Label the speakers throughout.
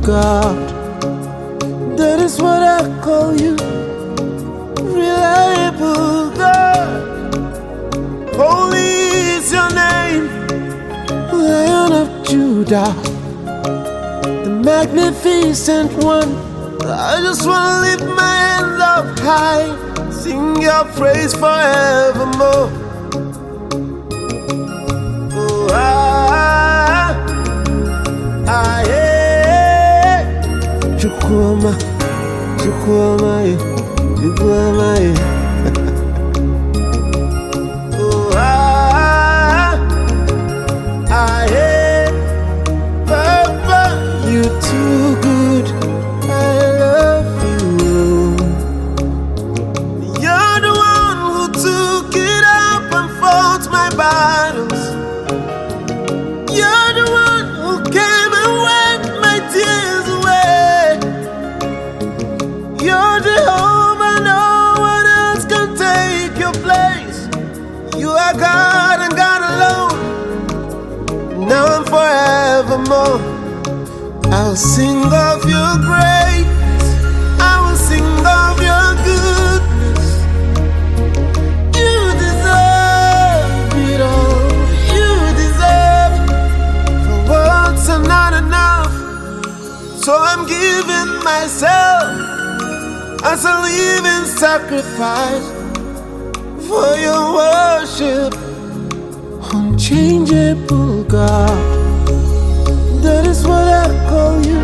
Speaker 1: God. That is what I call you, reliable God. Holy is your name, Lion of Judah, the magnificent one. I just wanna lift my hands up high, sing your praise forevermore. Oh, Chukwuma, Chukwuma, Chukwuma. Oh, Papa, you too good. I love you. You're the one who took it up and fought my battles. You're the one who came and wiped my tears away. You're Jehovah, no one else can take your place. You are God and God alone, now and forevermore. I'll sing of your grace, I will sing of your goodness. You deserve it all, you deserve it. For words are not enough, so I'm giving myself as a living sacrifice for your worship. Unchangeable God, that is what I call you,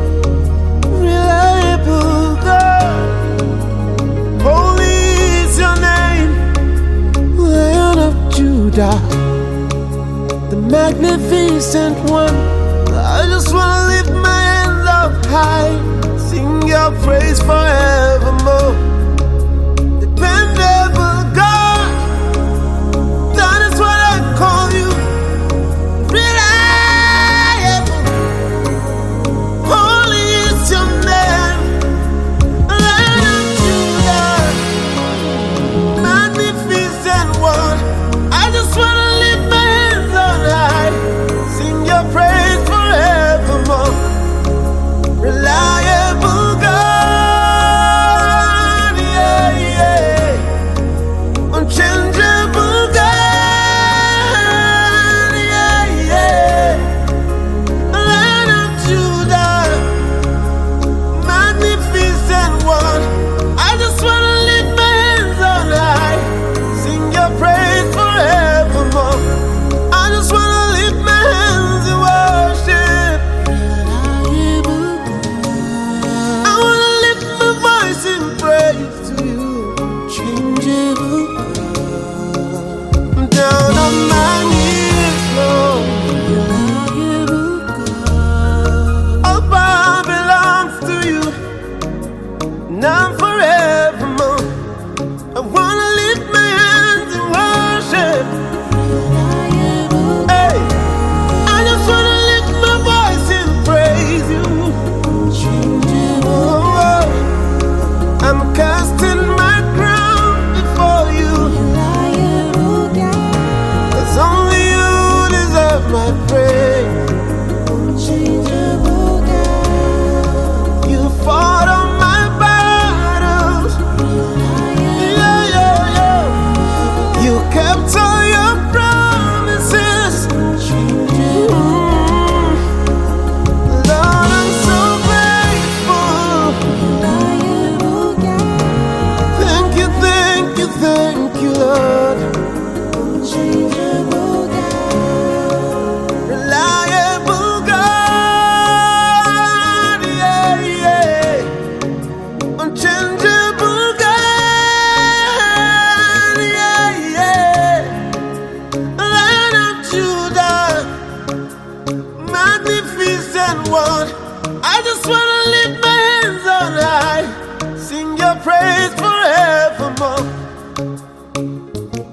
Speaker 1: reliable God. Holy is your name, Lion of Judah, the magnificent one. I just wanna lift my hands up high, sing your praise forevermore. Dependable God, that is what I call you, reliable. Holy is your name, Lion of Judah, magnificent one. I just wanna lift my hands on high, sing your praise forevermore. Reliable God, yeah, yeah. Unchangeable God, yeah, yeah. Lion of Judah, magnificent one. I just wanna lift my hands on high, sing your praise forevermore. I just wanna lift my hands and worship. I wanna lift my voice in praise to you, changeable God. I'm down on my knees, Lord. All power belongs to you, now and forevermore. I wanna lift my hands and worship. Hey, I just wanna lift my voice and praise you. Oh, I'm casting my crown before you, 'cause only you deserve my praise. You fought all my battles, yeah, yeah, yeah. You kept all your promises. Lord, I'm so grateful. Thank you, thank you, thank you, Lord. Reliable God, yeah, yeah. Unchangeable God, yeah, yeah. Lion of Judah, magnificent one. I just wanna lift my hands on high, sing your praise forevermore.